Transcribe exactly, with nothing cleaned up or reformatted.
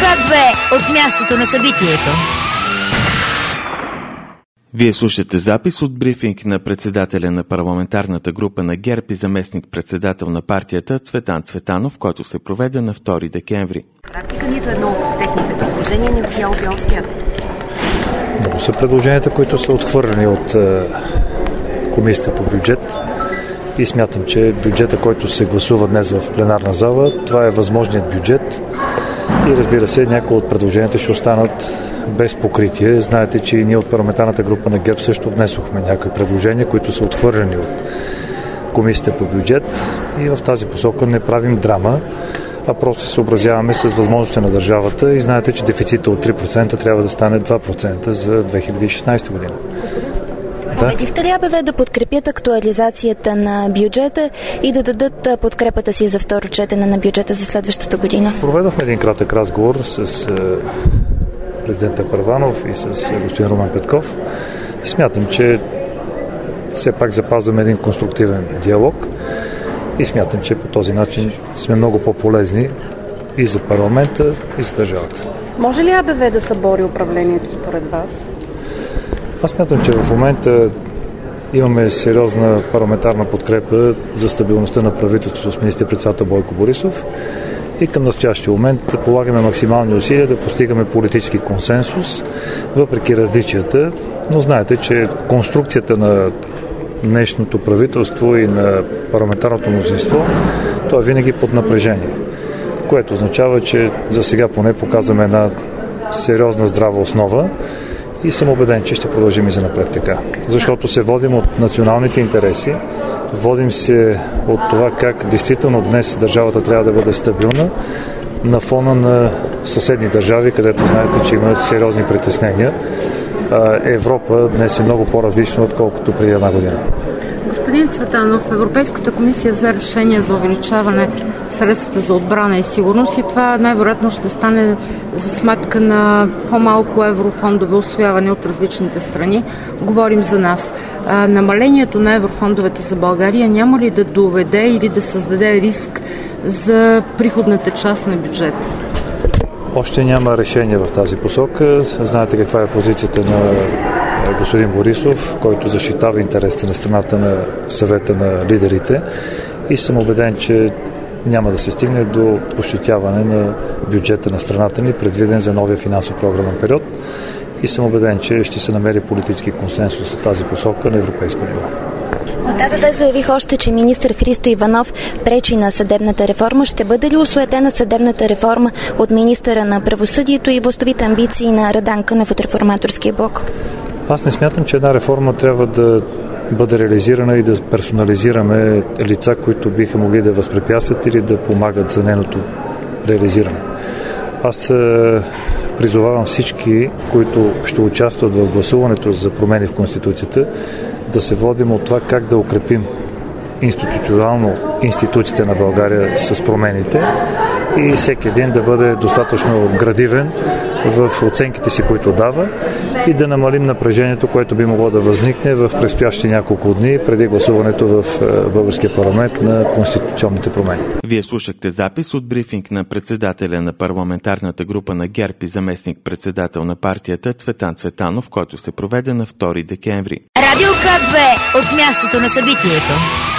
К две от мястото на събитието. Вие слушате запис от брифинг на председателя на парламентарната група на ГЕРБ и заместник-председател на партията Цветан Цветанов, който се проведе на втори декември. Практика нито едно от техните предложения не бял бял свят. Много са предложенията, които са отхвърлени от е, комисията по бюджет и смятам, че бюджета, който се гласува днес в пленарна зала, това е възможният бюджет и разбира се, някои от предложенията ще останат без покритие. Знаете, че и ние от парламентарната група на ГЕРБ също внесохме някои предложения, които са отхвърлени от комисията по бюджет и в тази посока не правим драма, а просто се съобразяваме с възможностите на държавата и знаете, че дефицита от три процента трябва да стане два процента за две хиляди и шестнадесета година. Убедихте ли АБВ да подкрепят актуализацията на бюджета и да дадат подкрепата си за второ четене на бюджета за следващата година? Проведохме един кратък разговор с президента Първанов и с господин Румен Петков. Смятам, че все пак запазваме един конструктивен диалог и смятам, че по този начин сме много по-полезни и за парламента, и за държавата. Може ли АБВ да събори управлението според вас? Аз смятам, че в момента имаме сериозна парламентарна подкрепа за стабилността на правителството с министър-председател Бойко Борисов и към настоящия момент полагаме максимални усилия да постигаме политически консенсус, въпреки различията, но знаете, че конструкцията на днешното правителство и на парламентарното мнозинство, то е винаги под напрежение, което означава, че за сега поне показваме една сериозна здрава основа и съм убеден, че ще продължим и за напред така. Защото се водим от националните интереси, водим се от това как действително днес държавата трябва да бъде стабилна на фона на съседни държави, където знаете, че има сериозни притеснения. Европа днес е много по-различна, отколкото преди една година. Господин Цветанов, Европейската комисия взе решение за увеличаване средствата за отбрана и сигурност и това най-вероятно ще стане за сметка на по-малко еврофондове усвояване от различните страни. Говорим за нас. А, намалението на еврофондовете за България няма ли да доведе или да създаде риск за приходната част на бюджет? Още няма решение в тази посока. Знаете каква е позицията на господин Борисов, който защитава интересите на страната на съвета на лидерите и съм убеден, че няма да се стигне до ощетяване на бюджета на страната ни, предвиден за новия финансов програмен период и съм убеден, че ще се намери политически консенсус в тази посока на европейско ниво. От АБВ заявих още, че министър Христо Иванов пречи на съдебната реформа. Ще бъде ли осуетена съдебната реформа от министъра на правосъдието и властовите амбиции на Радан Кънев от Реформаторския блок? Аз не смятам, че една реформа трябва да бъде реализирана и да персонализираме лица, които биха могли да възпрепятстват или да помагат за нейното реализиране. Аз призовавам всички, които ще участват в гласуването за промени в Конституцията, да се водим от това как да укрепим институционално институциите на България с промените и всеки един да бъде достатъчно градивен в оценките си, които дава и да намалим напрежението, което би могло да възникне в предстоящи няколко дни преди гласуването в българския парламент на конституционните промени. Вие слушахте запис от брифинг на председателя на парламентарната група на ГЕРБ и заместник-председател на партията Цветан Цветанов, който се проведе на втори декември. Радио К две от мястото на събитието.